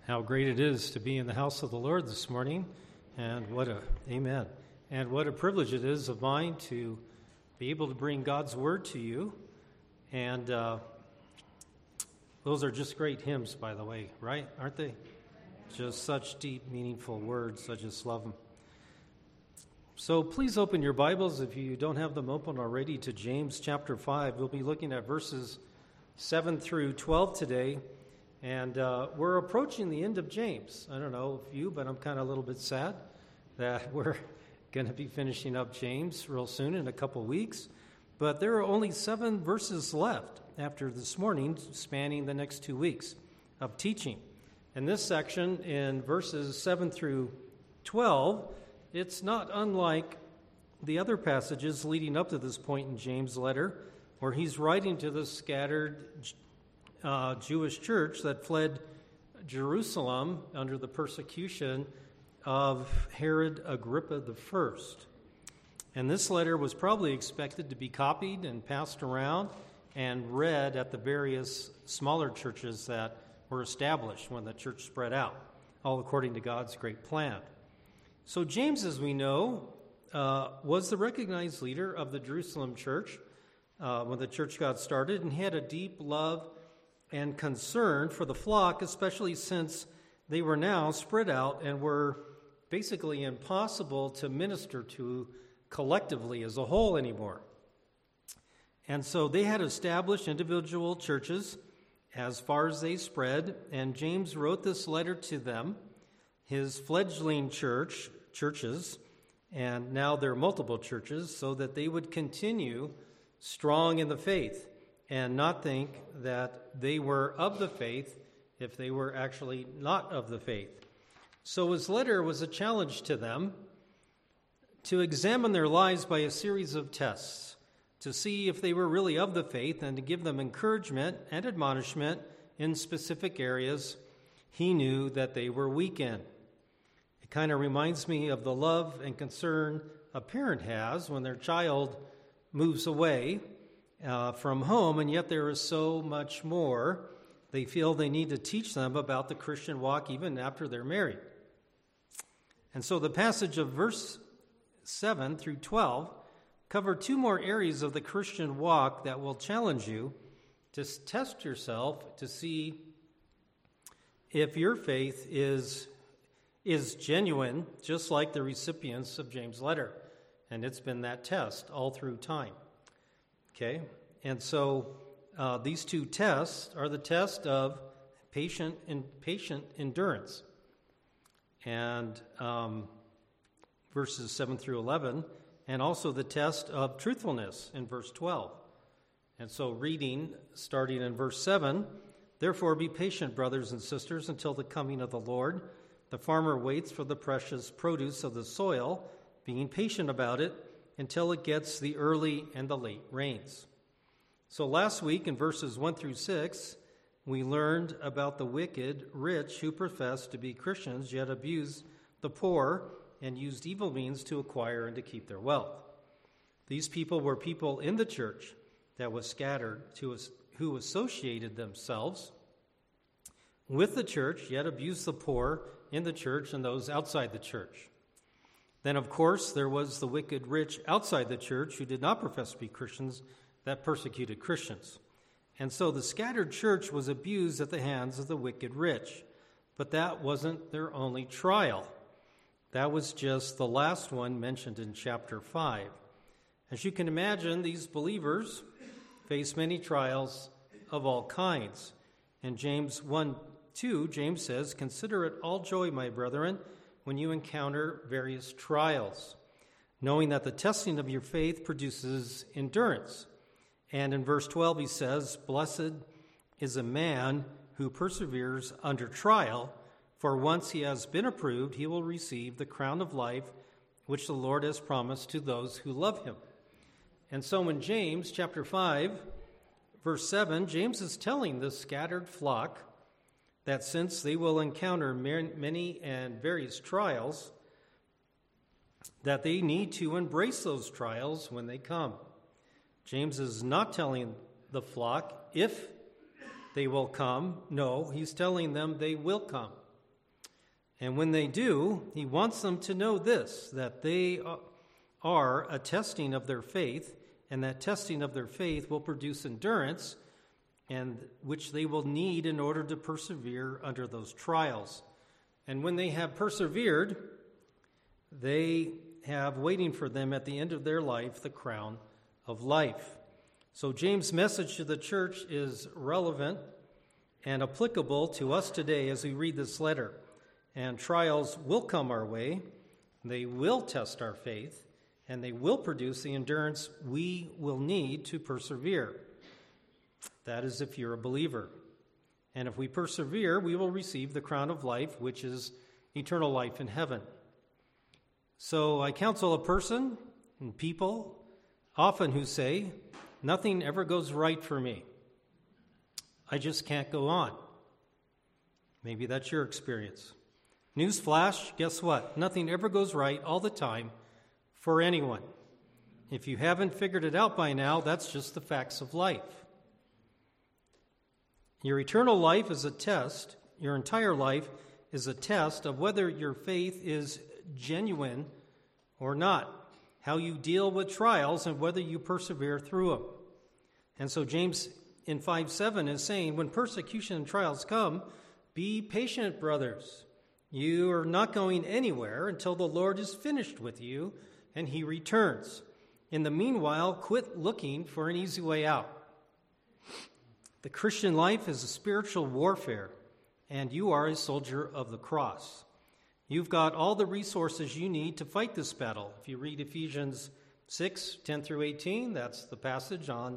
How great it is to be in the house of the Lord this morning, and amen. And what a privilege it is of mine to be able to bring God's word to you. And those are just great hymns, by the way, right? Aren't they? Just such deep, meaningful words. I just love them. So please open your Bibles, if you don't have them open already, to James chapter 5. We'll be looking at verses 7 through 12 today. And we're approaching the end of James. I don't know if you, but I'm kind of a little bit sad that we're going to be finishing up James real soon in a couple weeks. But there are only 7 verses left after this morning, spanning the next 2 weeks of teaching. And this section in verses 7 through 12, it's not unlike the other passages leading up to this point in James' letter, where he's writing to the scattered Jewish church that fled Jerusalem under the persecution of Herod Agrippa I. And this letter was probably expected to be copied and passed around and read at the various smaller churches that were established when the church spread out, all according to God's great plan. So James, as we know, was the recognized leader of the Jerusalem church when the church got started, and he had a deep love and concern for the flock, especially since they were now spread out and were basically impossible to minister to collectively as a whole anymore. And so they had established individual churches as far as they spread, and James wrote this letter to them, his fledgling churches, and now there are multiple churches, so that they would continue strong in the faith and not think that they were of the faith if they were actually not of the faith. So his letter was a challenge to them to examine their lives by a series of tests, to see if they were really of the faith and to give them encouragement and admonishment in specific areas he knew that they were weak in. It kind of reminds me of the love and concern a parent has when their child moves away from home, and yet there is so much more they feel they need to teach them about the Christian walk even after they're married. And so the passage of verse 7 through 12 cover 2 more areas of the Christian walk that will challenge you to test yourself to see if your faith is genuine, just like the recipients of James' letter. And it's been that test all through time. Okay, and so these 2 tests are the test of patient endurance, and verses 7 through 11, and also the test of truthfulness in verse 12. And so reading, starting in verse 7, "Therefore be patient, brothers and sisters, until the coming of the Lord. The farmer waits for the precious produce of the soil, being patient about it, until it gets the early and the late rains." So last week in verses 1 through 6, we learned about the wicked rich who professed to be Christians, yet abused the poor and used evil means to acquire and to keep their wealth. These people were people in the church that was scattered, who associated themselves with the church, yet abused the poor in the church and those outside the church. Then, of course, there was the wicked rich outside the church who did not profess to be Christians that persecuted Christians. And so the scattered church was abused at the hands of the wicked rich. But that wasn't their only trial. That was just the last one mentioned in chapter 5. As you can imagine, these believers face many trials of all kinds. In James 1:2, James says, "Consider it all joy, my brethren, when you encounter various trials, knowing that the testing of your faith produces endurance." And in verse 12 he says, "Blessed is a man who perseveres under trial, for once he has been approved, he will receive the crown of life which the Lord has promised to those who love him." And so in James chapter 5, verse 7, James is telling this scattered flock that since they will encounter many and various trials, that they need to embrace those trials when they come. James is not telling the flock if they will come. No, he's telling them they will come. And when they do, he wants them to know this, that they are a testing of their faith, and that testing of their faith will produce endurance, and which they will need in order to persevere under those trials. And when they have persevered, they have waiting for them at the end of their life the crown of life. So James' message to the church is relevant and applicable to us today as we read this letter. And trials will come our way. They will test our faith, and they will produce the endurance we will need to persevere. That is if you're a believer. And if we persevere, we will receive the crown of life, which is eternal life in heaven. So I counsel a person and people often who say, nothing ever goes right for me. I just can't go on. Maybe that's your experience. Newsflash, guess what? Nothing ever goes right all the time for anyone. If you haven't figured it out by now, that's just the facts of life. Your eternal life is a test. Your entire life is a test of whether your faith is genuine or not, how you deal with trials and whether you persevere through them. And so James in 5:7 is saying, when persecution and trials come, be patient, brothers. You are not going anywhere until the Lord is finished with you and he returns. In the meanwhile, quit looking for an easy way out. The Christian life is a spiritual warfare, and you are a soldier of the cross. You've got all the resources you need to fight this battle. If you read Ephesians 6:10 through 18, that's the passage on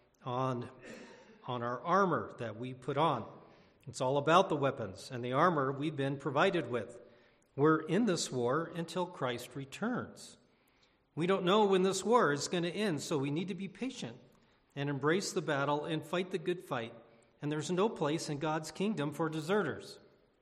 our armor that we put on. It's all about the weapons and the armor we've been provided with. We're in this war until Christ returns. We don't know when this war is going to end, so we need to be patient and embrace the battle and fight the good fight. And there's no place in God's kingdom for deserters.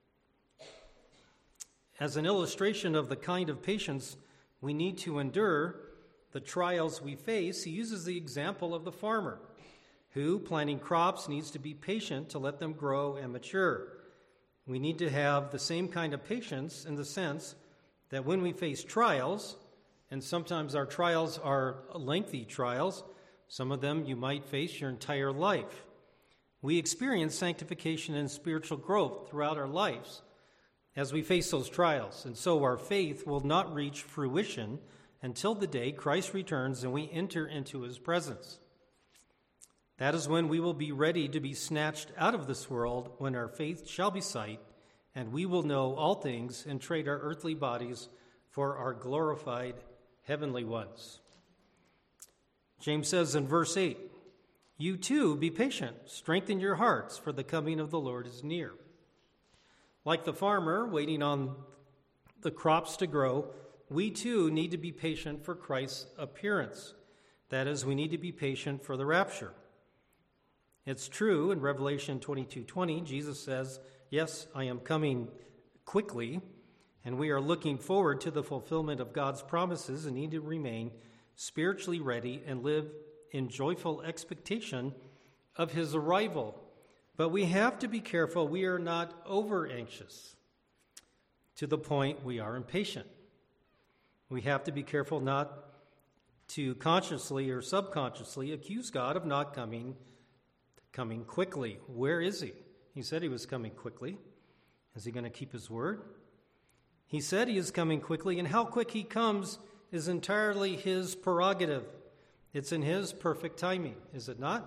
As an illustration of the kind of patience we need to endure the trials we face, he uses the example of the farmer who, planting crops, needs to be patient to let them grow and mature. We need to have the same kind of patience in the sense that when we face trials, and sometimes our trials are lengthy trials, some of them you might face your entire life. We experience sanctification and spiritual growth throughout our lives as we face those trials. And so our faith will not reach fruition until the day Christ returns and we enter into his presence. That is when we will be ready to be snatched out of this world, when our faith shall be sight, and we will know all things and trade our earthly bodies for our glorified heavenly ones. James says in verse 8, you too be patient, strengthen your hearts, for the coming of the Lord is near. Like the farmer waiting on the crops to grow, we too need to be patient for Christ's appearance. That is, we need to be patient for the rapture. It's true in Revelation 22:20, Jesus says, yes, I am coming quickly, and we are looking forward to the fulfillment of God's promises and need to remain spiritually ready and live in joyful expectation of his arrival. But we have to be careful we are not over-anxious to the point we are impatient. We have to be careful not to consciously or subconsciously accuse God of not coming quickly. Where is he? He said he was coming quickly. Is he going to keep his word? He said he is coming quickly, and how quick he comes is entirely his prerogative. It's in his perfect timing, is it not?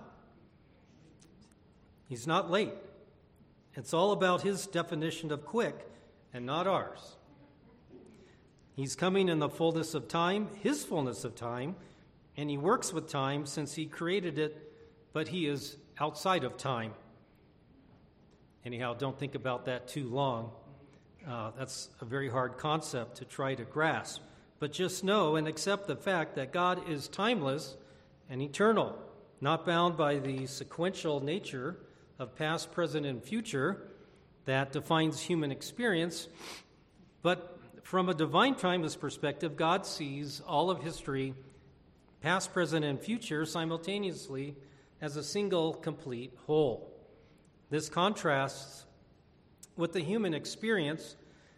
He's not late. It's all about his definition of quick and not ours. He's coming in the fullness of time, his fullness of time, and he works with time since he created it, but he is outside of time. Anyhow, don't think about that too long. That's a very hard concept to try to grasp. But just know and accept the fact that God is timeless and eternal, not bound by the sequential nature of past, present, and future that defines human experience. But from a divine timeless perspective, God sees all of history, past, present, and future, simultaneously as a single, complete whole. This contrasts with the human experience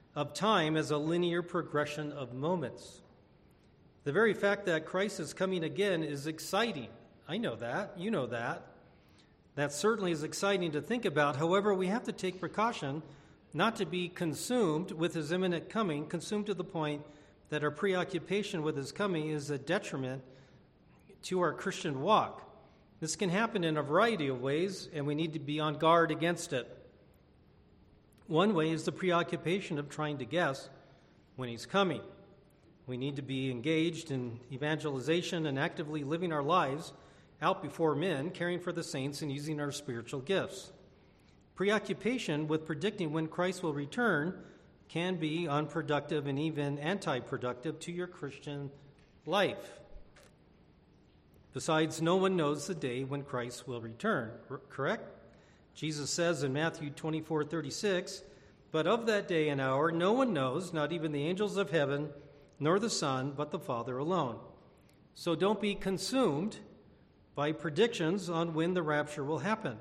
of time as a linear progression of moments. The very fact that Christ is coming again is exciting. I know that. You know that. That certainly is exciting to think about. However, we have to take precaution not to be consumed with his imminent coming, consumed to the point that our preoccupation with his coming is a detriment to our Christian walk. This can happen in a variety of ways, and we need to be on guard against it. One way is the preoccupation of trying to guess when he's coming. We need to be engaged in evangelization and actively living our lives out before men, caring for the saints and using our spiritual gifts. Preoccupation with predicting when Christ will return can be unproductive and even anti-productive to your Christian life. Besides, no one knows the day when Christ will return, correct? Jesus says in Matthew 24:36, "But of that day and hour no one knows, not even the angels of heaven, nor the Son, but the Father alone." So don't be consumed by predictions on when the rapture will happen.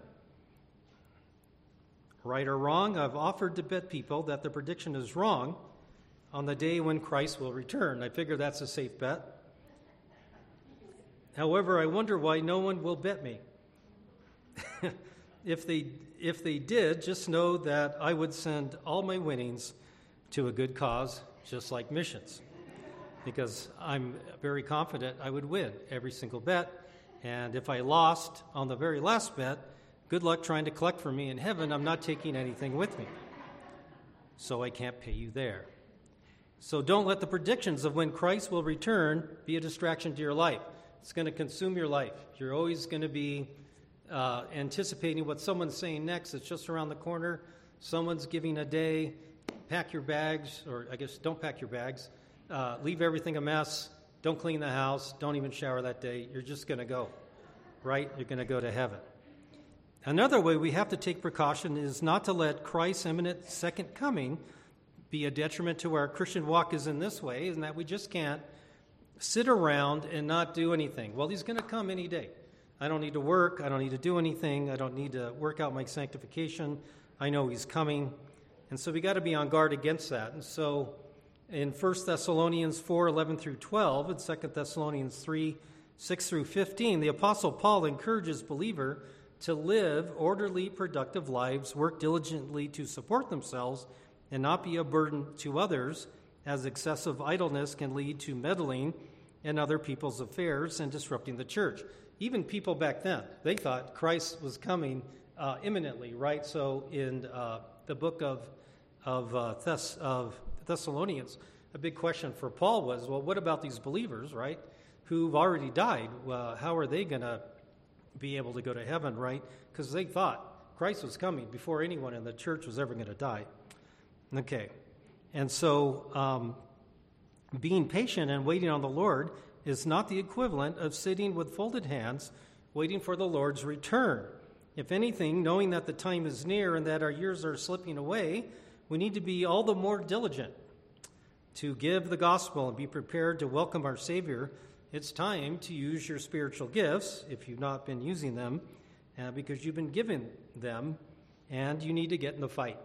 Right or wrong, I've offered to bet people that the prediction is wrong on the day when Christ will return. I figure that's a safe bet. However, I wonder why no one will bet me. If they did, just know that I would send all my winnings to a good cause, just like missions, because I'm very confident I would win every single bet. And if I lost on the very last bet, good luck trying to collect for me in heaven. I'm not taking anything with me, so I can't pay you there. So don't let the predictions of when Christ will return be a distraction to your life. It's going to consume your life. You're always going to be anticipating what someone's saying next. It's just around the corner. Someone's giving a day. Pack your bags, or I guess don't pack your bags. Leave everything a mess. Don't clean the house. Don't even shower that day. You're just going to go, right? You're going to go to heaven. Another way we have to take precaution is not to let Christ's imminent second coming be a detriment to our Christian walk is in this way, and that we just can't sit around and not do anything. Well, he's going to come any day. I don't need to work. I don't need to do anything. I don't need to work out my sanctification. I know he's coming. And so we got to be on guard against that. And so in 1 Thessalonians 4:11 through 12 and 2 Thessalonians 3:6 through 15, the Apostle Paul encourages believer to live orderly, productive lives, work diligently to support themselves, and not be a burden to others, as excessive idleness can lead to meddling in other people's affairs and disrupting the church. Even people back then, they thought Christ was coming imminently, right? So in the book of Thessalonians, a big question for Paul was, well, what about these believers, right, who've already died? How are they going to be able to go to heaven, right? Because they thought Christ was coming before anyone in the church was ever going to die. Okay. And so being patient and waiting on the Lord is not the equivalent of sitting with folded hands waiting for the Lord's return. If anything, knowing that the time is near and that our years are slipping away, we need to be all the more diligent to give the gospel and be prepared to welcome our Savior. It's time to use your spiritual gifts, if you've not been using them, because you've been given them, and you need to get in the fight.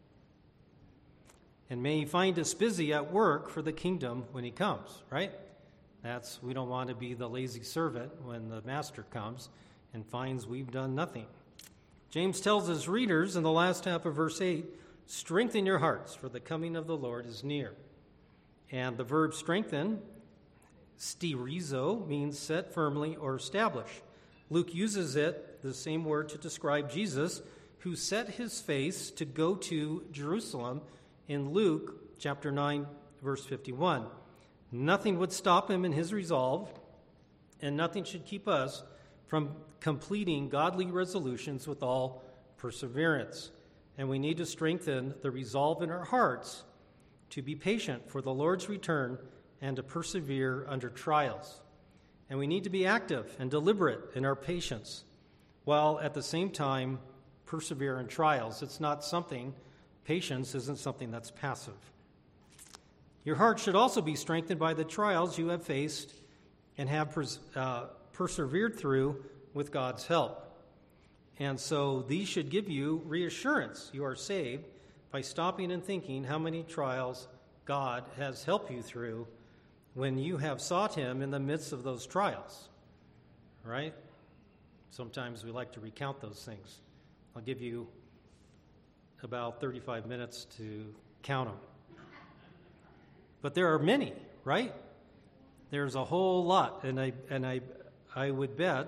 And may he find us busy at work for the kingdom when he comes, right? We don't want to be the lazy servant when the master comes and finds we've done nothing. James tells his readers in the last half of verse 8, strengthen your hearts, for the coming of the Lord is near. And the verb strengthen, sterizo, means set firmly or establish. Luke uses it, the same word, to describe Jesus, who set his face to go to Jerusalem in Luke chapter 9, verse 51. Nothing would stop him in his resolve, and nothing should keep us from completing godly resolutions with all perseverance. And we need to strengthen the resolve in our hearts to be patient for the Lord's return and to persevere under trials. And we need to be active and deliberate in our patience, while at the same time persevere in trials. Patience isn't something that's passive. Your heart should also be strengthened by the trials you have faced and have persevered through with God's help. And so these should give you reassurance. You are saved, by stopping and thinking how many trials God has helped you through when you have sought him in the midst of those trials, right? Sometimes we like to recount those things. I'll give you about 35 minutes to count them. But there are many, right? There's a whole lot, and I would bet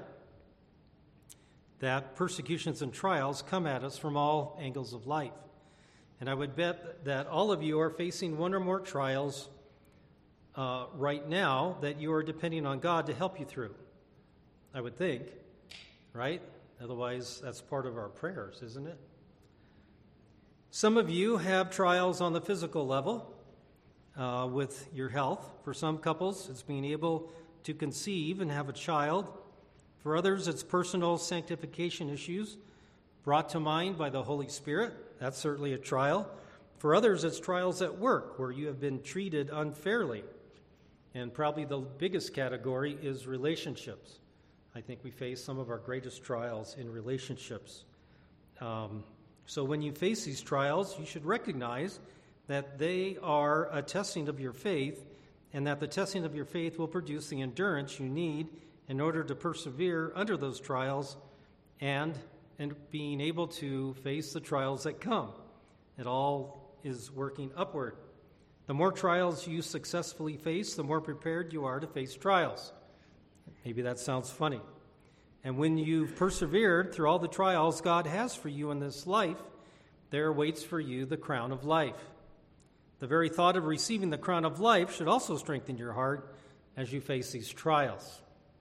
that persecutions and trials come at us from all angles of life. And I would bet that all of you are facing one or more trials right now that you are depending on God to help you through. I would think, right? Otherwise, that's part of our prayers, isn't it? Some of you have trials on the physical level with your health. For some couples, it's being able to conceive and have a child. For others, it's personal sanctification issues brought to mind by the Holy Spirit. That's certainly a trial. For others, it's trials at work where you have been treated unfairly. And probably the biggest category is relationships. I think we face some of our greatest trials in relationships. So when you face these trials, you should recognize that they are a testing of your faith, and that the testing of your faith will produce the endurance you need in order to persevere under those trials and being able to face the trials that come. It all is working upward. The more trials you successfully face, the more prepared you are to face trials. Maybe that sounds funny. And when you've persevered through all the trials God has for you in this life, there waits for you the crown of life. The very thought of receiving the crown of life should also strengthen your heart as you face these trials.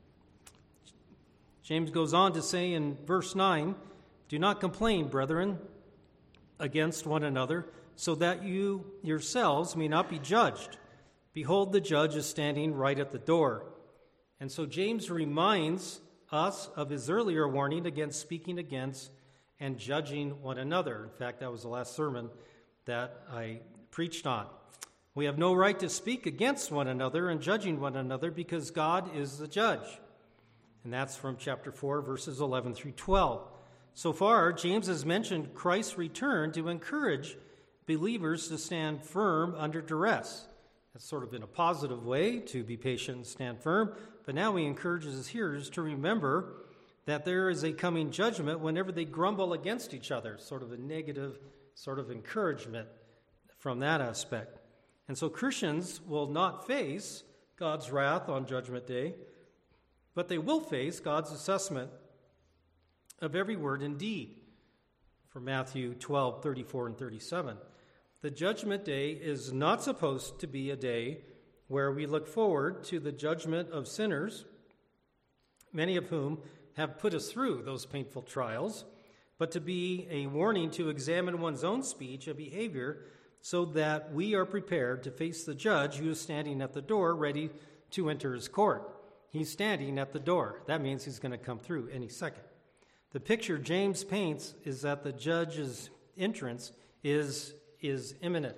James goes on to say in verse 9, "Do not complain, brethren, against one another, so that you yourselves may not be judged. Behold, the judge is standing right at the door." And so James reminds us of his earlier warning against speaking against and judging one another. In fact, that was the last sermon that I preached on. We have no right to speak against one another and judging one another because God is the judge. And that's from chapter 4, verses 11 through 12. So far, James has mentioned Christ's return to encourage believers to stand firm under duress. That's sort of in a positive way, to be patient and stand firm. But now he encourages his hearers to remember that there is a coming judgment whenever they grumble against each other, sort of a negative sort of encouragement from that aspect. And so Christians will not face God's wrath on Judgment Day, but they will face God's assessment of every word and deed. From Matthew 12, 34 and 37. The Judgment Day is not supposed to be a day where we look forward to the judgment of sinners, many of whom have put us through those painful trials, but to be a warning to examine one's own speech and behavior so that we are prepared to face the judge who is standing at the door ready to enter his court. He's standing at the door. That means he's going to come through any second. The picture James paints is that the judge's entrance is imminent.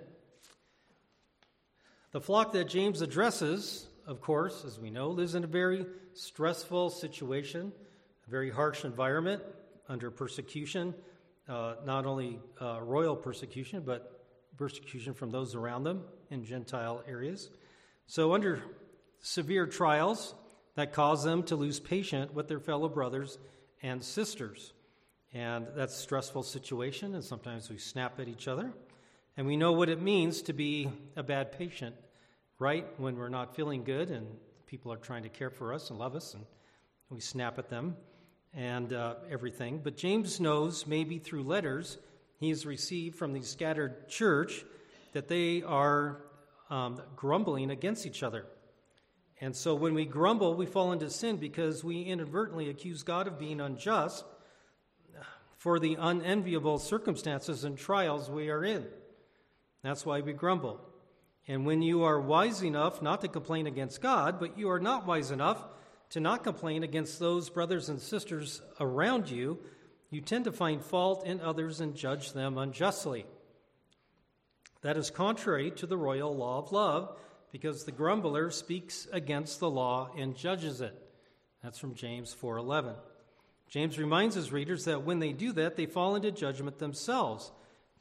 The flock that James addresses, of course, as we know, lives in a very stressful situation, a very harsh environment under persecution, not only royal persecution, but persecution from those around them in Gentile areas. So under severe trials that cause them to lose patience with their fellow brothers and sisters. And that's a stressful situation, and sometimes we snap at each other. And we know what it means to be a bad patient, right? When we're not feeling good and people are trying to care for us and love us, and we snap at them and everything. But James knows, maybe through letters he has received from the scattered church, that they are grumbling against each other. And so when we grumble, we fall into sin because we inadvertently accuse God of being unjust for the unenviable circumstances and trials we are in. That's why we grumble. And when you are wise enough not to complain against God, but you are not wise enough to not complain against those brothers and sisters around you, you tend to find fault in others and judge them unjustly. That is contrary to the royal law of love, because the grumbler speaks against the law and judges it. That's from James 4:11. James reminds his readers that when they do that, they fall into judgment themselves,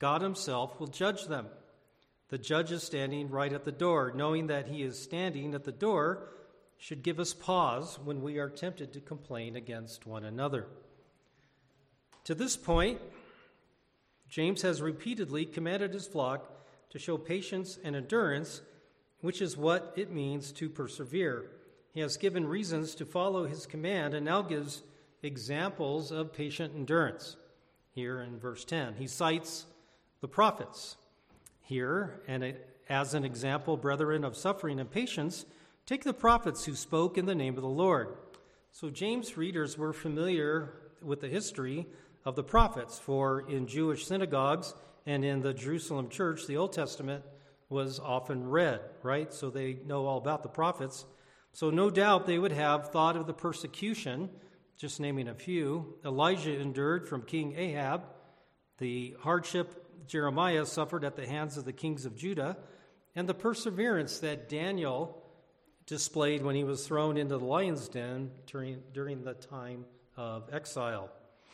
God himself will judge them. The judge is standing right at the door. Knowing that he is standing at the door should give us pause when we are tempted to complain against one another. To this point, James has repeatedly commanded his flock to show patience and endurance, which is what it means to persevere. He has given reasons to follow his command and now gives examples of patient endurance. Here in verse 10, he cites the prophets. Here, and as an example, brethren, of suffering and patience, take the prophets who spoke in the name of the Lord. So James' readers were familiar with the history of the prophets, for in Jewish synagogues and in the Jerusalem church, the Old Testament was often read, right? So they know all about the prophets. So no doubt they would have thought of the persecution, just naming a few, Elijah endured from King Ahab, the hardship Jeremiah suffered at the hands of the kings of Judah, and the perseverance that Daniel displayed when he was thrown into the lion's den during the time of exile.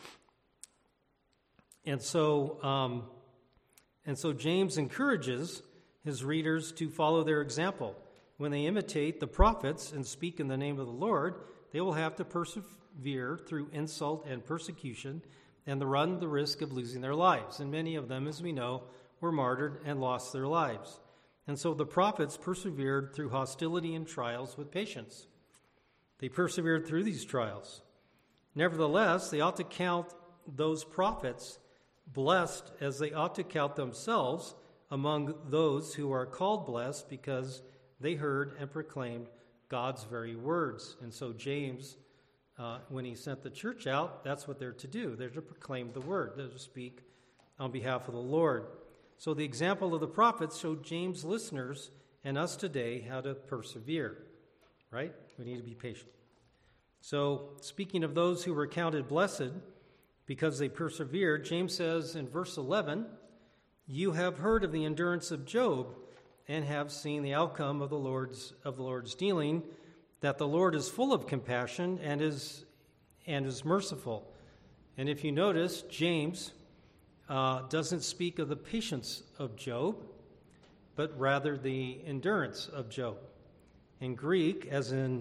And so James encourages his readers to follow their example. When they imitate the prophets and speak in the name of the Lord, they will have to persevere through insult and persecution and run the risk of losing their lives. And many of them, as we know, were martyred and lost their lives. And so the prophets persevered through hostility and trials with patience. They persevered through these trials. Nevertheless, they ought to count those prophets blessed as they ought to count themselves among those who are called blessed, because they heard and proclaimed God's very words. And so James, when he sent the church out, that's what they're to do. They're to proclaim the word. They're to speak on behalf of the Lord. So the example of the prophets showed James' listeners and us today how to persevere, right? We need to be patient. So speaking of those who were counted blessed because they persevered, James says in verse 11, "You have heard of the endurance of Job and have seen the outcome of the Lord's dealing, that the Lord is full of compassion and is merciful." And if you notice, James doesn't speak of the patience of Job, but rather the endurance of Job. In Greek, as in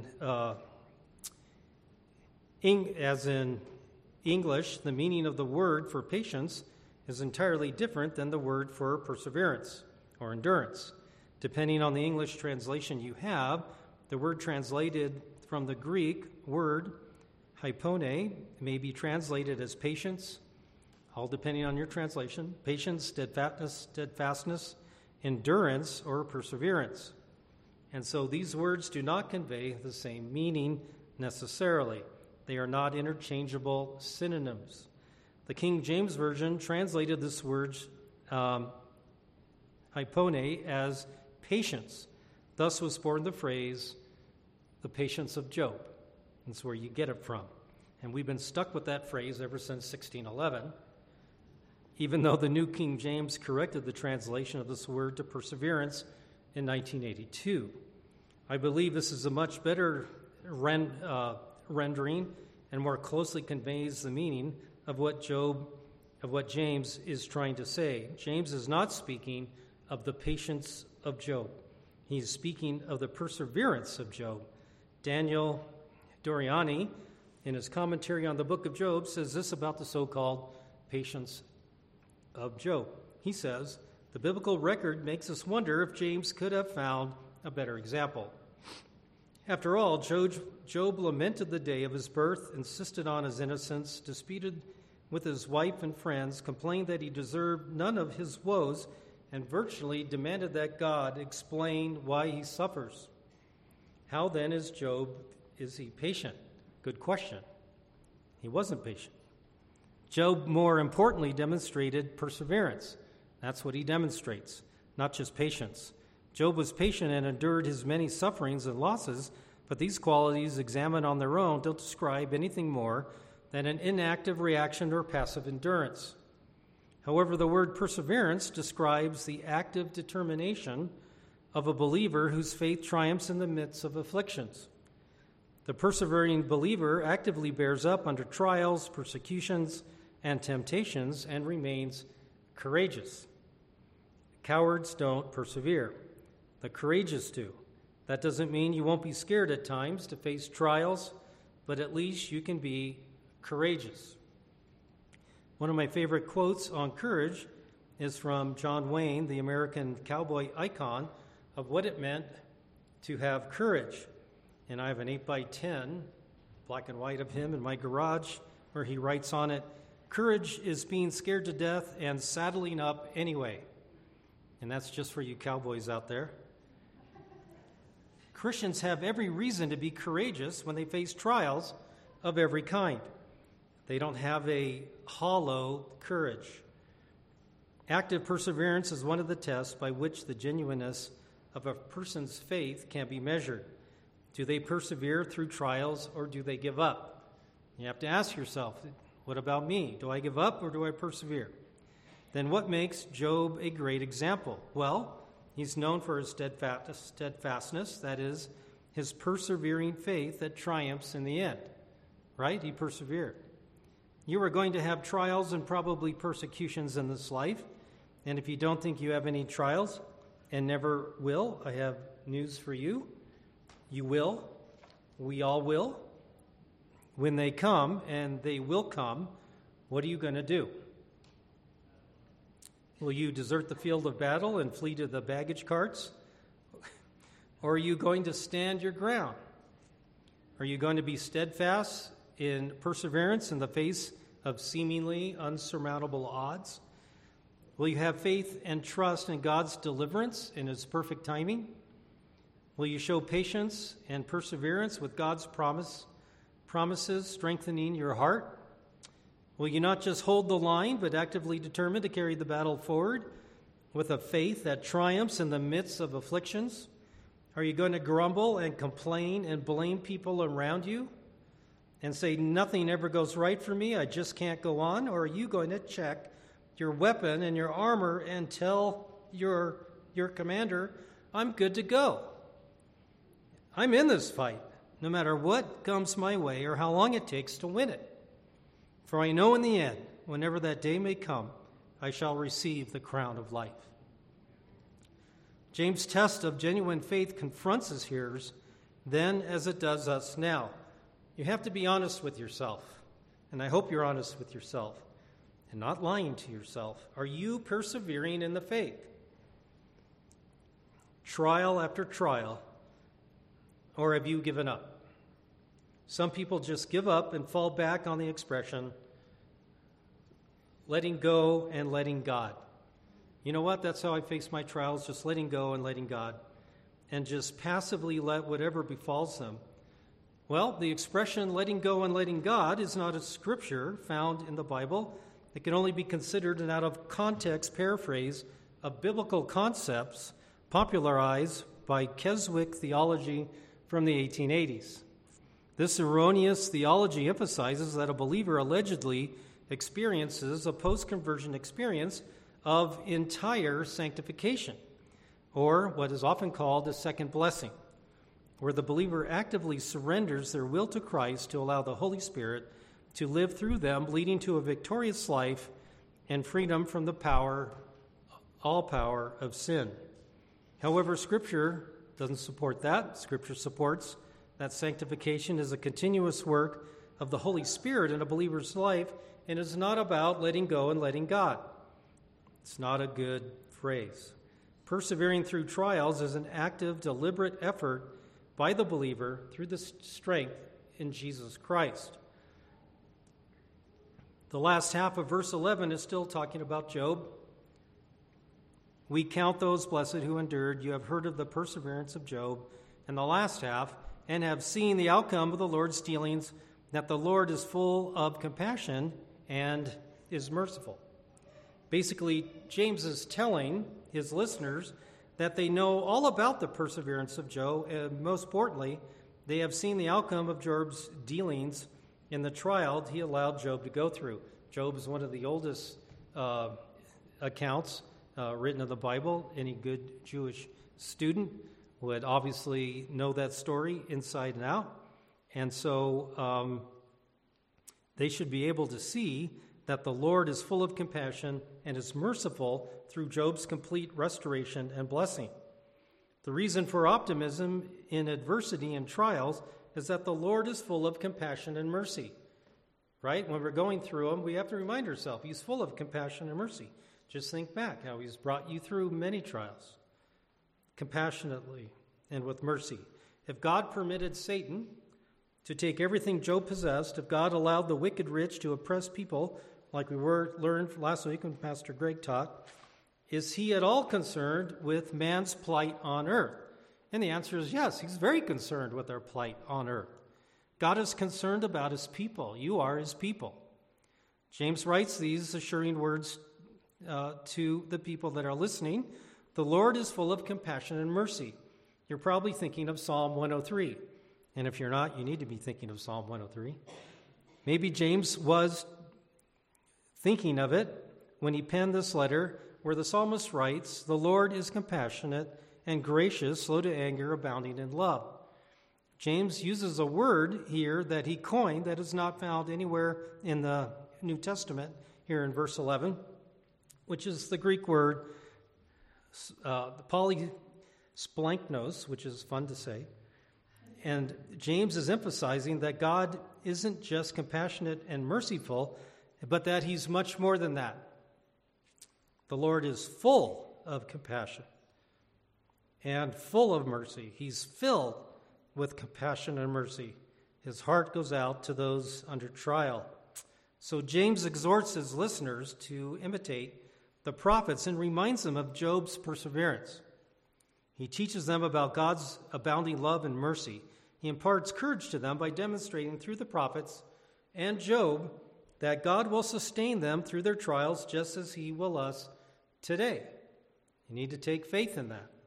English, the meaning of the word for patience is entirely different than the word for perseverance or endurance. Depending on the English translation you have, the word translated from the Greek word hypone may be translated as patience, all depending on your translation, patience, steadfastness, endurance, or perseverance. And so these words do not convey the same meaning necessarily. They are not interchangeable synonyms. The King James Version translated this word hypone as patience. Thus was born the phrase, the patience of Job. That's where you get it from. And we've been stuck with that phrase ever since 1611, even though the New King James corrected the translation of this word to perseverance in 1982. I believe this is a much better rendering and more closely conveys the meaning of what James is trying to say. James is not speaking of the patience of Job. He's speaking of the perseverance of Job. Daniel Doriani, in his commentary on the book of Job, says this about the so-called patience of Job. He says, the biblical record makes us wonder if James could have found a better example. After all, Job lamented the day of his birth, insisted on his innocence, disputed with his wife and friends, complained that he deserved none of his woes, and virtually demanded that God explain why he suffers. How then is he patient? Good question. He wasn't patient. Job, more importantly, demonstrated perseverance. That's what he demonstrates, not just patience. Job was patient and endured his many sufferings and losses, but these qualities, examined on their own, don't describe anything more than an inactive reaction or passive endurance. However, the word perseverance describes the active determination of a believer whose faith triumphs in the midst of afflictions. The persevering believer actively bears up under trials, persecutions, and temptations and remains courageous. Cowards don't persevere. The courageous do. That doesn't mean you won't be scared at times to face trials, but at least you can be courageous. One of my favorite quotes on courage is from John Wayne, the American cowboy icon, of what it meant to have courage. And I have an 8x10, black and white, of him in my garage, where he writes on it, "Courage is being scared to death and saddling up anyway." And that's just for you cowboys out there. Christians have every reason to be courageous when they face trials of every kind. They don't have a hollow courage. Active perseverance is one of the tests by which the genuineness of a person's faith can be measured. Do they persevere through trials, or do they give up? You have to ask yourself, what about me? Do I give up, or do I persevere? Then what makes Job a great example? Well, he's known for his steadfastness, that is, his persevering faith that triumphs in the end. Right? He persevered. You are going to have trials and probably persecutions in this life. And if you don't think you have any trials and never will, I have news for you. You will. We all will. When they come, and they will come, what are you going to do? Will you desert the field of battle and flee to the baggage carts? Or are you going to stand your ground? Are you going to be steadfast in perseverance in the face of seemingly unsurmountable odds? Will you have faith and trust in God's deliverance in His perfect timing? Will you show patience and perseverance with God's promises strengthening your heart? Will you not just hold the line, but actively determined to carry the battle forward with a faith that triumphs in the midst of afflictions? Are you going to grumble and complain and blame people around you and say, nothing ever goes right for me, I just can't go on? Or are you going to check your weapon and your armor and tell your commander, I'm good to go. I'm in this fight, no matter what comes my way or how long it takes to win it. For I know in the end, whenever that day may come, I shall receive the crown of life. James' test of genuine faith confronts his hearers then as it does us now. You have to be honest with yourself, and I hope you're honest with yourself and not lying to yourself. Are you persevering in the faith? Trial after trial, or have you given up? Some people just give up and fall back on the expression, letting go and letting God. You know what? That's how I face my trials, just letting go and letting God, and just passively let whatever befalls them. Well, the expression letting go and letting God is not a scripture found in the Bible. It can only be considered an out-of-context paraphrase of biblical concepts popularized by Keswick theology from the 1880s. This erroneous theology emphasizes that a believer allegedly experiences a post-conversion experience of entire sanctification, or what is often called a second blessing, where the believer actively surrenders their will to Christ to allow the Holy Spirit to live through them, leading to a victorious life and freedom from the all power of sin. However, Scripture doesn't support that. Scripture supports that sanctification is a continuous work of the Holy Spirit in a believer's life and is not about letting go and letting God. It's not a good phrase. Persevering through trials is an active, deliberate effort by the believer through the strength in Jesus Christ. The last half of verse 11 is still talking about Job. We count those blessed who endured. You have heard of the perseverance of Job. In the last half, and have seen the outcome of the Lord's dealings, that the Lord is full of compassion and is merciful. Basically, James is telling his listeners that they know all about the perseverance of Job, and most importantly, they have seen the outcome of Job's dealings in the trial he allowed Job to go through. Job is one of the oldest accounts written of the Bible. Any good Jewish student would obviously know that story inside and out. And so they should be able to see that the Lord is full of compassion and is merciful through Job's complete restoration and blessing. The reason for optimism in adversity and trials is that the Lord is full of compassion and mercy. Right? When we're going through them, we have to remind ourselves he's full of compassion and mercy. Just think back how he's brought you through many trials, compassionately and with mercy. If God permitted Satan to take everything Job possessed, if God allowed the wicked rich to oppress people, like we learned last week when Pastor Greg taught, is he at all concerned with man's plight on earth? And the answer is yes, he's very concerned with our plight on earth. God is concerned about his people. You are his people. James writes these assuring words to the people that are listening. The Lord is full of compassion and mercy. You're probably thinking of Psalm 103. And if you're not, you need to be thinking of Psalm 103. Maybe James was thinking of it when he penned this letter where the psalmist writes, "The Lord is compassionate and gracious, slow to anger, abounding in love." James uses a word here that he coined that is not found anywhere in the New Testament here in verse 11, which is the Greek word polysplanknos, which is fun to say. And James is emphasizing that God isn't just compassionate and merciful, but that he's much more than that. The Lord is full of compassion and full of mercy. He's filled with compassion and mercy. His heart goes out to those under trial. So James exhorts his listeners to imitate the prophets and reminds them of Job's perseverance. He teaches them about God's abounding love and mercy. He imparts courage to them by demonstrating through the prophets and Job that God will sustain them through their trials just as he will us today. You need to take faith in that.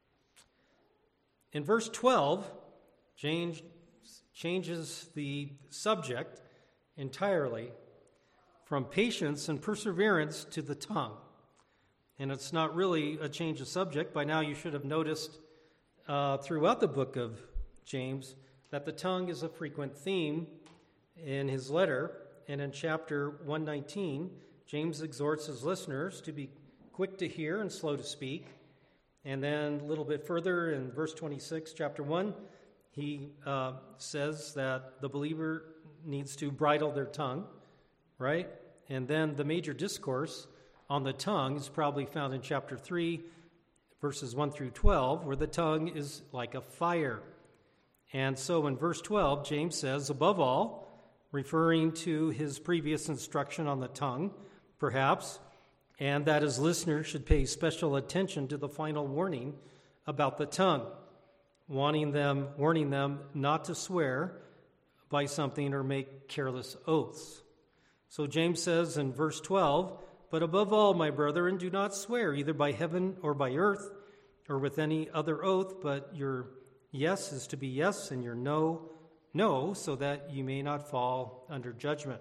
In verse 12, James changes the subject entirely from patience and perseverance to the tongue. And it's not really a change of subject. By now you should have noticed throughout the book of James that the tongue is a frequent theme in his letter. And in chapter 119, James exhorts his listeners to be quick to hear and slow to speak. And then a little bit further in verse 26, chapter 1, he says that the believer needs to bridle their tongue, right? And then the major discourse on the tongue is probably found in chapter 3, verses 1 through 12, where the tongue is like a fire. And so in verse 12, James says, above all, referring to his previous instruction on the tongue, perhaps, and that his listeners should pay special attention to the final warning about the tongue, warning them not to swear by something or make careless oaths. So James says in verse 12, but above all, my brethren, do not swear either by heaven or by earth or with any other oath, but your yes is to be yes and your no, no, so that you may not fall under judgment.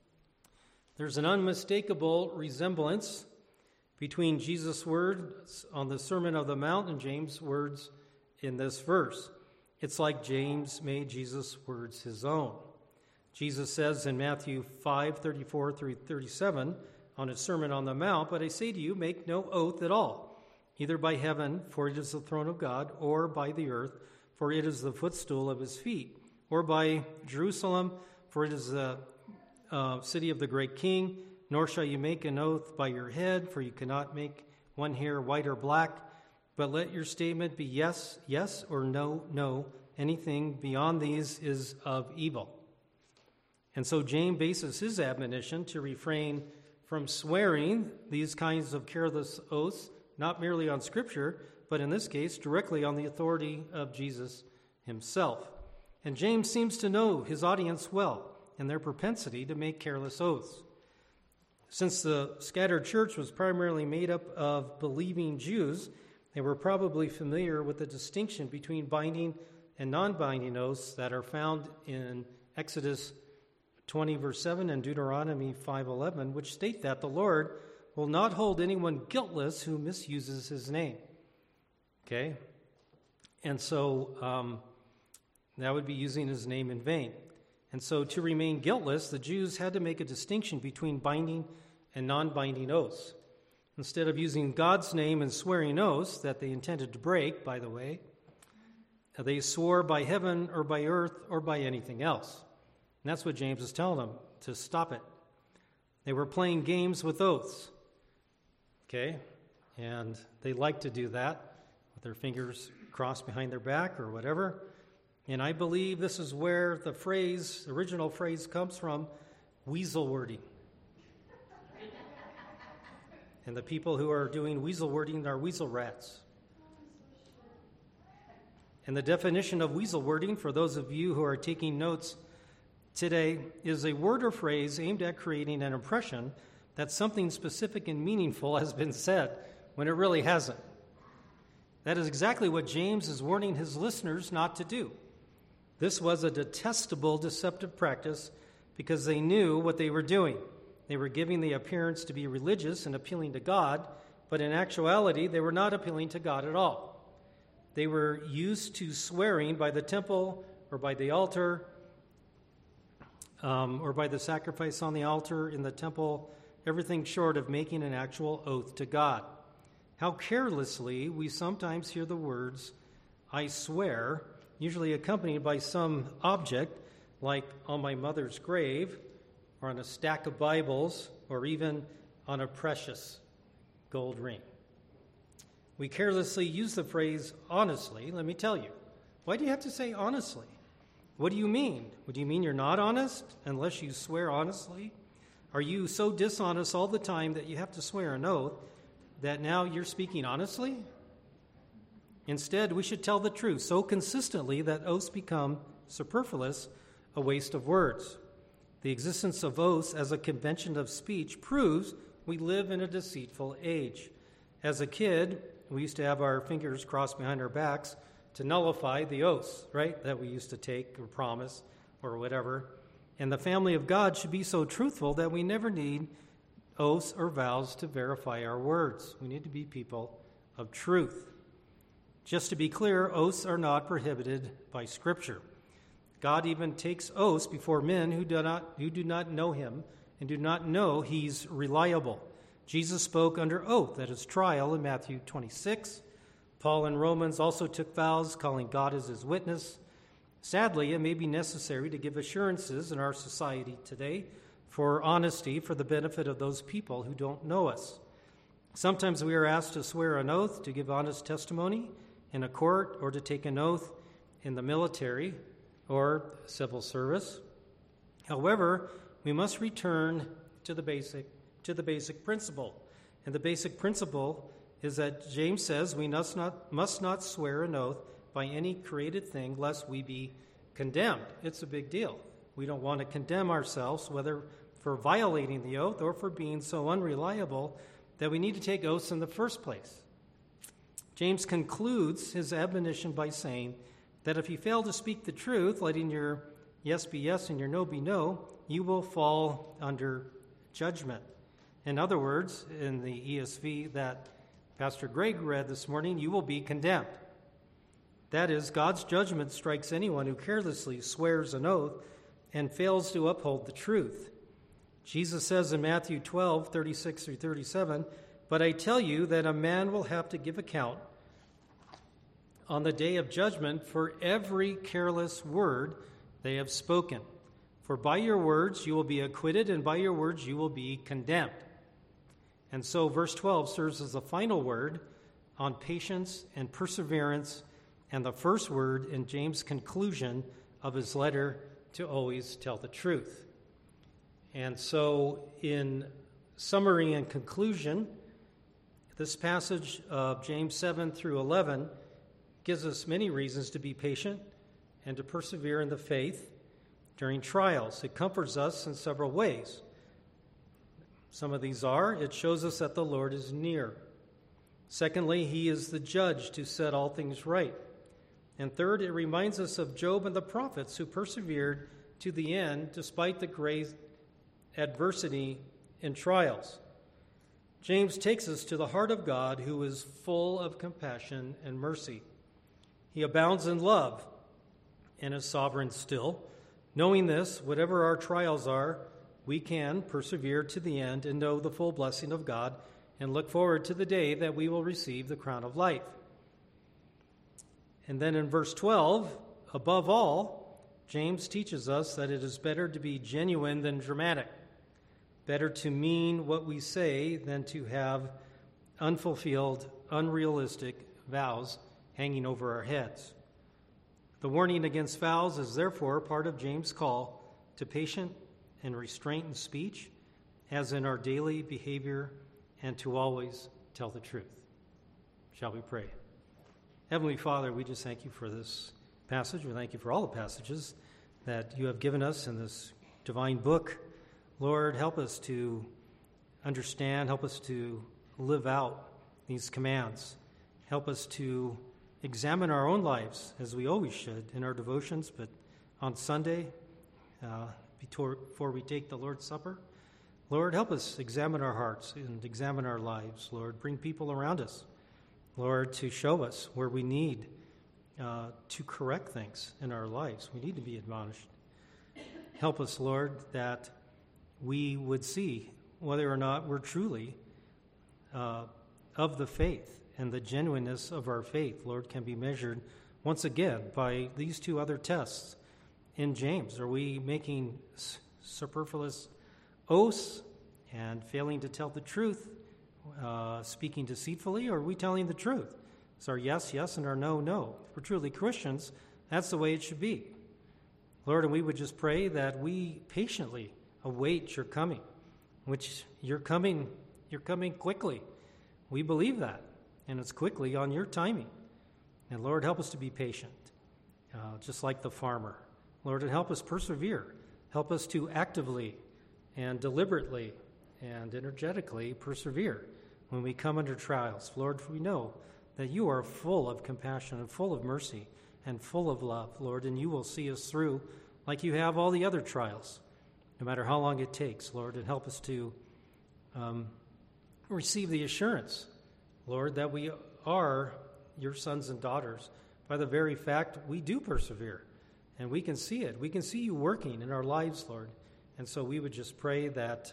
There's an unmistakable resemblance between Jesus' words on the Sermon on the Mount and James' words in this verse. It's like James made Jesus' words his own. Jesus says in Matthew 5:34 through 37 on his Sermon on the Mount, but I say to you, make no oath at all, either by heaven, for it is the throne of God, or by the earth, for it is the footstool of his feet, or by Jerusalem, for it is the city of the great king, nor shall you make an oath by your head, for you cannot make one hair white or black, but let your statement be yes, yes, or no, no. Anything beyond these is of evil. And so James bases his admonition to refrain from swearing these kinds of careless oaths, not merely on Scripture, but in this case, directly on the authority of Jesus himself. And James seems to know his audience well and their propensity to make careless oaths. Since the scattered church was primarily made up of believing Jews, they were probably familiar with the distinction between binding and non-binding oaths that are found in Exodus 20, verse 7, and Deuteronomy 5:11, which state that the Lord will not hold anyone guiltless who misuses his name. Okay? And so that would be using his name in vain. And so to remain guiltless, the Jews had to make a distinction between binding and non-binding oaths. Instead of using God's name and swearing oaths that they intended to break, by the way, they swore by heaven or by earth or by anything else. And that's what James is telling them, to stop it. They were playing games with oaths, okay? And they like to do that with their fingers crossed behind their back or whatever. And I believe this is where the original phrase comes from, weasel wording. And the people who are doing weasel wording are weasel rats. And the definition of weasel wording, for those of you who are taking notes today, is a word or phrase aimed at creating an impression that something specific and meaningful has been said when it really hasn't. That is exactly what James is warning his listeners not to do. This was a detestable, deceptive practice because they knew what they were doing. They were giving the appearance to be religious and appealing to God, but in actuality, they were not appealing to God at all. They were used to swearing by the temple or by the altar or by the sacrifice on the altar in the temple, everything short of making an actual oath to God. How carelessly we sometimes hear the words, I swear, usually accompanied by some object like on my mother's grave, or on a stack of Bibles, or even on a precious gold ring. We carelessly use the phrase honestly. Let me tell you. Why do you have to say honestly? What do you mean? Would you mean you're not honest unless you swear honestly? Are you so dishonest all the time that you have to swear an oath that now you're speaking honestly? Instead, we should tell the truth so consistently that oaths become superfluous, a waste of words. The existence of oaths as a convention of speech proves we live in a deceitful age. As a kid, we used to have our fingers crossed behind our backs to nullify the oaths, right, that we used to take or promise or whatever. And the family of God should be so truthful that we never need oaths or vows to verify our words. We need to be people of truth. Just to be clear, oaths are not prohibited by Scripture. God even takes oaths before men who do not know him and do not know he's reliable. Jesus spoke under oath at his trial in Matthew 26. Paul in Romans also took vows, calling God as his witness. Sadly, it may be necessary to give assurances in our society today for honesty for the benefit of those people who don't know us. Sometimes we are asked to swear an oath to give honest testimony in a court or to take an oath in the military or civil service. However, we must return to the basic principle. And the basic principle is that James says we must not swear an oath by any created thing lest we be condemned. It's a big deal. We don't want to condemn ourselves, whether for violating the oath or for being so unreliable that we need to take oaths in the first place. James concludes his admonition by saying that if you fail to speak the truth, letting your yes be yes and your no be no, you will fall under judgment. In other words, in the ESV that Pastor Greg read this morning, you will be condemned. That is, God's judgment strikes anyone who carelessly swears an oath and fails to uphold the truth. Jesus says in Matthew 12, 36 through 37, "But I tell you that a man will have to give account on the day of judgment for every careless word they have spoken. For by your words you will be acquitted, and by your words you will be condemned." And so verse 12 serves as the final word on patience and perseverance, and the first word in James' conclusion of his letter to always tell the truth. And so in summary and conclusion, this passage of James 7 through 11 gives us many reasons to be patient and to persevere in the faith during trials. It comforts us in several ways. Some of these are, it shows us that the Lord is near. Secondly, he is the judge to set all things right. And third, it reminds us of Job and the prophets who persevered to the end despite the great adversity and trials. James takes us to the heart of God, who is full of compassion and mercy. He abounds in love and is sovereign still, Knowing this, whatever our trials are, we can persevere to the end and know the full blessing of God and look forward to the day that we will receive the crown of life. And then in verse 12, above all, James teaches us that it is better to be genuine than dramatic, better to mean what we say than to have unfulfilled, unrealistic vows hanging over our heads. The warning against vows is therefore part of James' call to patient and restraint in speech, as in our daily behavior, and to always tell the truth. Shall we pray? Heavenly Father, we just thank you for this passage. We thank you for all the passages that you have given us in this divine book. Lord, help us to understand, help us to live out these commands. Help us to examine our own lives, as we always should in our devotions, but on Sunday, before we take the Lord's Supper. Lord, help us examine our hearts and examine our lives. Lord, bring people around us, Lord, to show us where we need to correct things in our lives. We need to be admonished. Help us, Lord, that we would see whether or not we're truly of the faith, and the genuineness of our faith, Lord, can be measured once again by these two other tests in James. Are we making superfluous oaths and failing to tell the truth, speaking deceitfully, or are we telling the truth? It's our yes, yes, and our no, no. If we're truly Christians, that's the way it should be. Lord, and we would just pray that we patiently await your coming, which you're coming quickly. We believe that, and it's quickly on your timing. And Lord, help us to be patient, just like the farmer. Lord, and help us persevere. Help us to actively and deliberately and energetically persevere when we come under trials. Lord, we know that you are full of compassion and full of mercy and full of love, Lord, and you will see us through like you have all the other trials, no matter how long it takes, Lord, and help us to receive the assurance, Lord, that we are your sons and daughters by the very fact we do persevere, and we can see it. We can see you working in our lives, Lord, and so we would just pray that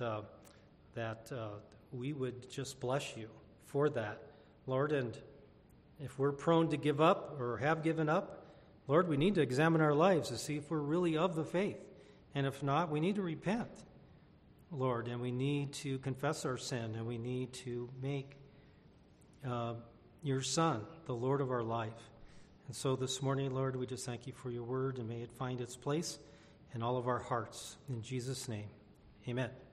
we would just bless you for that, Lord, and if we're prone to give up or have given up, Lord, we need to examine our lives to see if we're really of the faith, and if not, we need to repent, Lord, and we need to confess our sin, and we need to make your Son the Lord of our life. And so this morning, Lord, we just thank you for your word, and may it find its place in all of our hearts. In Jesus' name, amen.